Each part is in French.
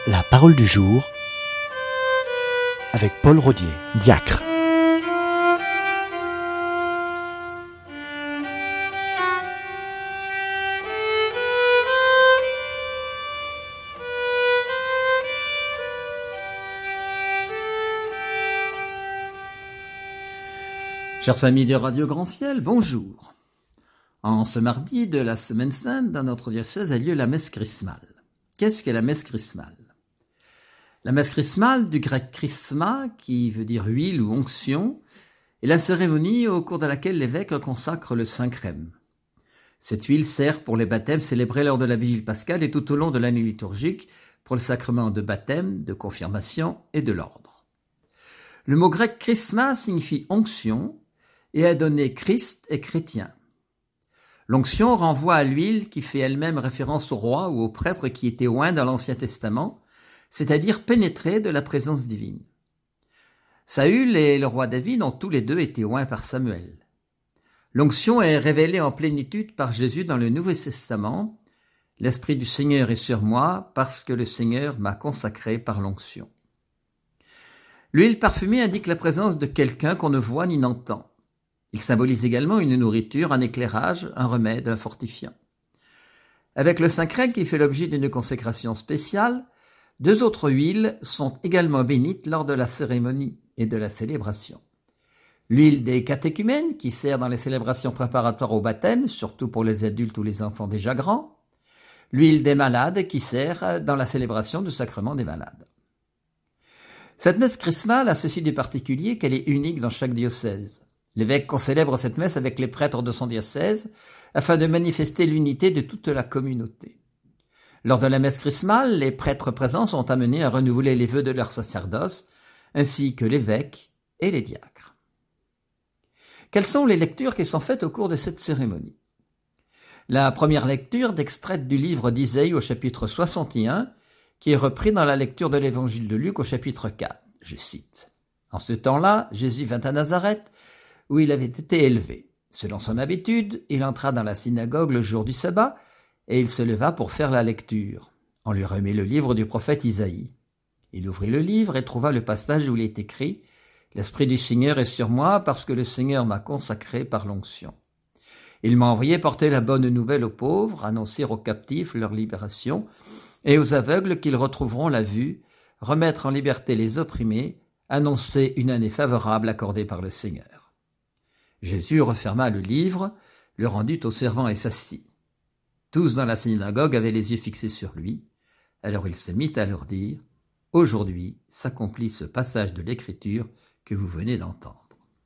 La parole du jour avec Paul Rodier, diacre. Chers amis de Radio Grand Ciel, bonjour. En ce mardi de la Semaine Sainte, dans notre diocèse a lieu la messe chrismale. Qu'est-ce que la messe chrismale ? La messe chrismale, du grec chrisma, qui veut dire huile ou onction, est la cérémonie au cours de laquelle l'évêque consacre le Saint-Crème. Cette huile sert pour les baptêmes célébrés lors de la Vigile pascale et tout au long de l'année liturgique pour le sacrement de baptême, de confirmation et de l'ordre. Le mot grec chrisma signifie onction et a donné Christ et chrétien. L'onction renvoie à l'huile qui fait elle-même référence au roi ou au prêtre qui était oint dans l'Ancien Testament, c'est-à-dire pénétré de la présence divine. Saül et le roi David ont tous les deux été oints par Samuel. L'onction est révélée en plénitude par Jésus dans le Nouveau Testament. L'Esprit du Seigneur est sur moi parce que le Seigneur m'a consacré par l'onction. L'huile parfumée indique la présence de quelqu'un qu'on ne voit ni n'entend. Il symbolise également une nourriture, un éclairage, un remède, un fortifiant. Avec le Saint-Crème qui fait l'objet d'une consécration spéciale, deux autres huiles sont également bénites lors de la cérémonie et de la célébration. L'huile des catéchumènes qui sert dans les célébrations préparatoires au baptême, surtout pour les adultes ou les enfants déjà grands. L'huile des malades qui sert dans la célébration du sacrement des malades. Cette messe chrismale a ceci de particulier qu'elle est unique dans chaque diocèse. L'évêque concélèbre cette messe avec les prêtres de son diocèse afin de manifester l'unité de toute la communauté. Lors de la messe chrismale, les prêtres présents sont amenés à renouveler les vœux de leur sacerdoce, ainsi que l'évêque et les diacres. Quelles sont les lectures qui sont faites au cours de cette cérémonie ? La première lecture d'extraite du livre d'Isaïe au chapitre 61, qui est repris dans la lecture de l'évangile de Luc au chapitre 4. Je cite. « En ce temps-là, Jésus vint à Nazareth, où il avait été élevé. Selon son habitude, il entra dans la synagogue le jour du sabbat, et il se leva pour faire la lecture. On lui remet le livre du prophète Isaïe. Il ouvrit le livre et trouva le passage où il est écrit « L'Esprit du Seigneur est sur moi, parce que le Seigneur m'a consacré par l'onction. Il m'a envoyé porter la bonne nouvelle aux pauvres, annoncer aux captifs leur libération, et aux aveugles qu'ils retrouveront la vue, remettre en liberté les opprimés, annoncer une année favorable accordée par le Seigneur. » Jésus referma le livre, le rendit aux servants et s'assit. Tous dans la synagogue avaient les yeux fixés sur lui. Alors il se mit à leur dire « Aujourd'hui s'accomplit ce passage de l'Écriture que vous venez d'entendre. »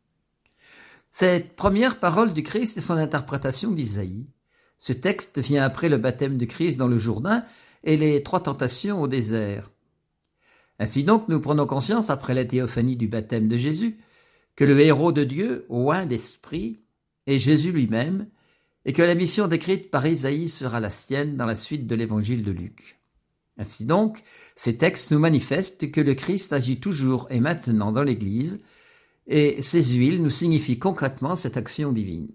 Cette première parole du Christ est son interprétation d'Isaïe. Ce texte vient après le baptême du Christ dans le Jourdain et les 3 tentations au désert. Ainsi donc, nous prenons conscience, après la théophanie du baptême de Jésus, que le héros de Dieu, oint d'esprit, est Jésus lui-même, et que la mission décrite par Isaïe sera la sienne dans la suite de l'évangile de Luc. Ainsi donc, ces textes nous manifestent que le Christ agit toujours et maintenant dans l'Église, et ces huiles nous signifient concrètement cette action divine.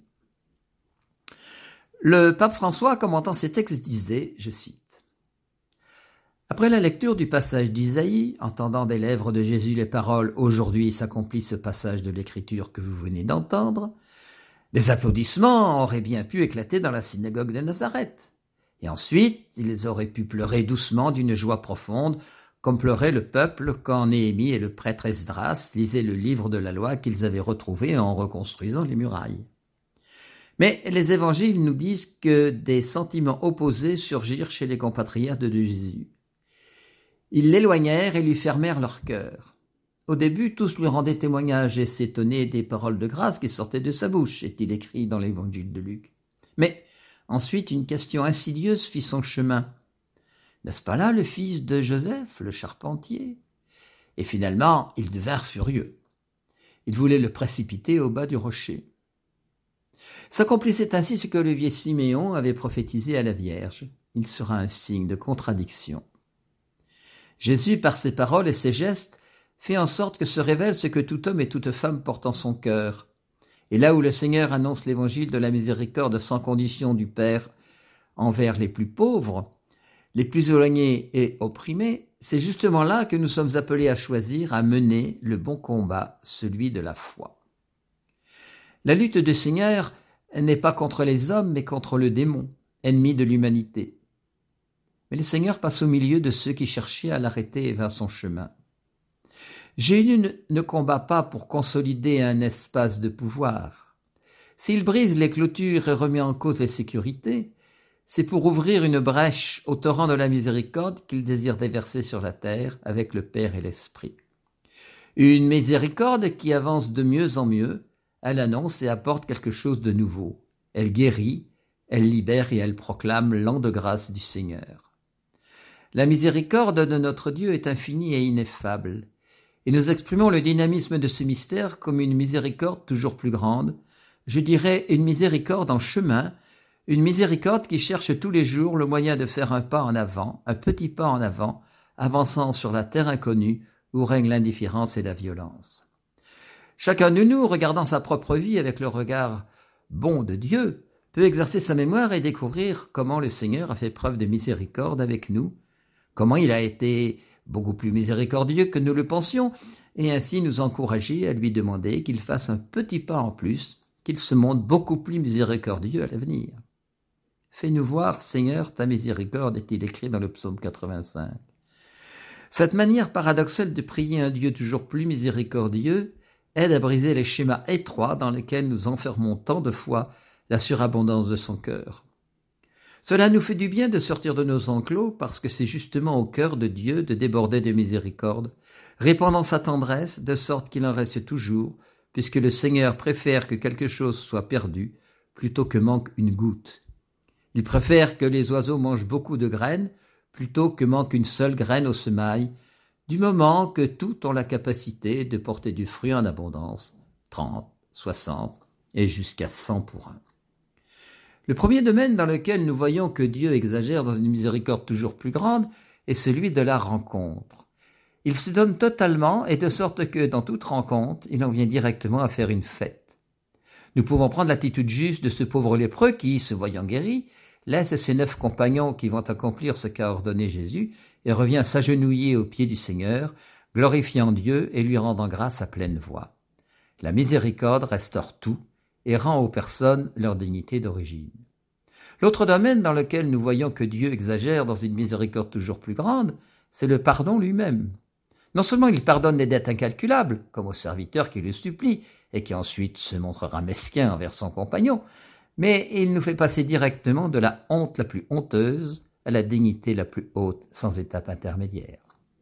Le pape François, commentant ces textes, disait, je cite, « Après la lecture du passage d'Isaïe, entendant des lèvres de Jésus les paroles « Aujourd'hui s'accomplit ce passage de l'Écriture que vous venez d'entendre », des applaudissements auraient bien pu éclater dans la synagogue de Nazareth. Et ensuite, ils auraient pu pleurer doucement d'une joie profonde, comme pleurait le peuple quand Néhémie et le prêtre Esdras lisaient le livre de la loi qu'ils avaient retrouvé en reconstruisant les murailles. Mais les évangiles nous disent que des sentiments opposés surgirent chez les compatriotes de Jésus. Ils l'éloignèrent et lui fermèrent leur cœur. Au début, tous lui rendaient témoignage et s'étonnaient des paroles de grâce qui sortaient de sa bouche, est-il écrit dans l'évangile de Luc. Mais ensuite, une question insidieuse fit son chemin. N'est-ce pas là le fils de Joseph, le charpentier ? Et finalement, ils devinrent furieux. Ils voulaient le précipiter au bas du rocher. S'accomplissait ainsi ce que le vieil Siméon avait prophétisé à la Vierge. Il sera un signe de contradiction. Jésus, par ses paroles et ses gestes, fait en sorte que se révèle ce que tout homme et toute femme portent en son cœur. Et là où le Seigneur annonce l'évangile de la miséricorde sans condition du Père envers les plus pauvres, les plus éloignés et opprimés, c'est justement là que nous sommes appelés à choisir, à mener le bon combat, celui de la foi. La lutte du Seigneur n'est pas contre les hommes, mais contre le démon, ennemi de l'humanité. Mais le Seigneur passe au milieu de ceux qui cherchaient à l'arrêter vers son chemin. Jésus ne combat pas pour consolider un espace de pouvoir. S'il brise les clôtures et remet en cause les sécurités, c'est pour ouvrir une brèche au torrent de la miséricorde qu'il désire déverser sur la terre avec le Père et l'Esprit. Une miséricorde qui avance de mieux en mieux, elle annonce et apporte quelque chose de nouveau. Elle guérit, elle libère et elle proclame l'an de grâce du Seigneur. La miséricorde de notre Dieu est infinie et ineffable, et nous exprimons le dynamisme de ce mystère comme une miséricorde toujours plus grande, je dirais une miséricorde en chemin, une miséricorde qui cherche tous les jours le moyen de faire un pas en avant, un petit pas en avant, avançant sur la terre inconnue où règne l'indifférence et la violence. Chacun de nous, regardant sa propre vie avec le regard bon de Dieu, peut exercer sa mémoire et découvrir comment le Seigneur a fait preuve de miséricorde avec nous, comment il a été beaucoup plus miséricordieux que nous le pensions, et ainsi nous encourager à lui demander qu'il fasse un petit pas en plus, qu'il se montre beaucoup plus miséricordieux à l'avenir. Fais-nous voir, Seigneur, ta miséricorde, est-il écrit dans le psaume 85. Cette manière paradoxale de prier un Dieu toujours plus miséricordieux aide à briser les schémas étroits dans lesquels nous enfermons tant de fois la surabondance de son cœur. Cela nous fait du bien de sortir de nos enclos parce que c'est justement au cœur de Dieu de déborder de miséricorde, répandant sa tendresse de sorte qu'il en reste toujours, puisque le Seigneur préfère que quelque chose soit perdu plutôt que manque une goutte. Il préfère que les oiseaux mangent beaucoup de graines plutôt que manque une seule graine au semail, du moment que tout ont la capacité de porter du fruit en abondance, 30, 60 et jusqu'à 100 pour un. Le premier domaine dans lequel nous voyons que Dieu exagère dans une miséricorde toujours plus grande est celui de la rencontre. Il se donne totalement et de sorte que dans toute rencontre, il en vient directement à faire une fête. Nous pouvons prendre l'attitude juste de ce pauvre lépreux qui, se voyant guéri, laisse ses 9 compagnons qui vont accomplir ce qu'a ordonné Jésus et revient s'agenouiller aux pieds du Seigneur, glorifiant Dieu et lui rendant grâce à pleine voix. La miséricorde restaure tout et rend aux personnes leur dignité d'origine. L'autre domaine dans lequel nous voyons que Dieu exagère dans une miséricorde toujours plus grande, c'est le pardon lui-même. Non seulement il pardonne les dettes incalculables, comme au serviteur qui le supplie et qui ensuite se montrera mesquin envers son compagnon, mais il nous fait passer directement de la honte la plus honteuse à la dignité la plus haute, sans étape intermédiaire.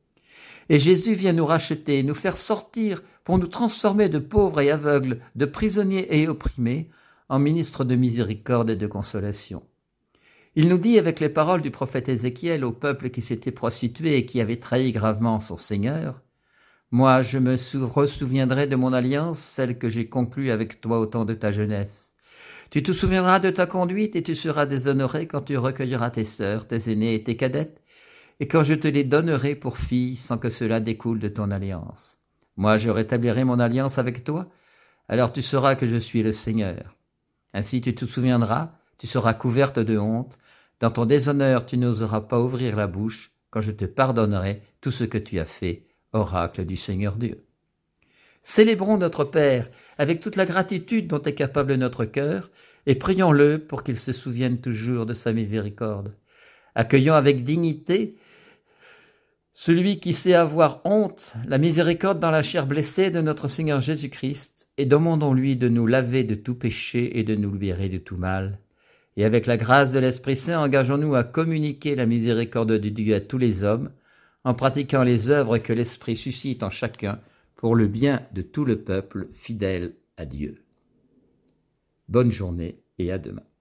Et Jésus vient nous racheter, nous faire sortir pour nous transformer de pauvres et aveugles, de prisonniers et opprimés, en ministres de miséricorde et de consolation. Il nous dit avec les paroles du prophète Ézéchiel au peuple qui s'était prostitué et qui avait trahi gravement son Seigneur, « Moi, je me ressouviendrai de mon alliance, celle que j'ai conclue avec toi au temps de ta jeunesse. Tu te souviendras de ta conduite et tu seras déshonoré quand tu recueilleras tes sœurs, tes aînées et tes cadettes, et quand je te les donnerai pour filles sans que cela découle de ton alliance. Moi, je rétablirai mon alliance avec toi, alors tu sauras que je suis le Seigneur. Ainsi tu te souviendras, tu seras couverte de honte, dans ton déshonneur tu n'oseras pas ouvrir la bouche quand je te pardonnerai tout ce que tu as fait, oracle du Seigneur Dieu. » Célébrons notre Père avec toute la gratitude dont est capable notre cœur et prions-le pour qu'il se souvienne toujours de sa miséricorde. Accueillons avec dignité celui qui sait avoir honte, la miséricorde dans la chair blessée de notre Seigneur Jésus-Christ, et demandons-lui de nous laver de tout péché et de nous libérer de tout mal. Et avec la grâce de l'Esprit Saint, engageons-nous à communiquer la miséricorde de Dieu à tous les hommes, en pratiquant les œuvres que l'Esprit suscite en chacun pour le bien de tout le peuple fidèle à Dieu. Bonne journée et à demain.